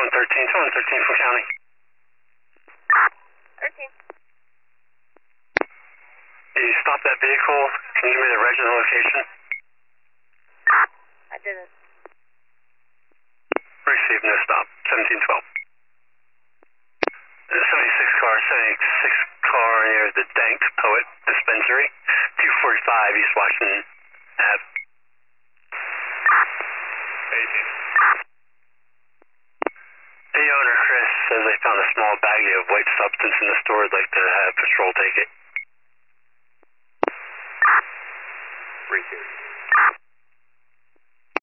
13 from county. 13. You stopped that vehicle. Can you give me the reg and the location? I didn't. Received, no stop. 1712. 76 car near the Dank Poet Dispensary. 245 East Washington Ave. 18. The owner, Chris, says they found a small baggie of white substance in the store. I'd like to have patrol take it. Received.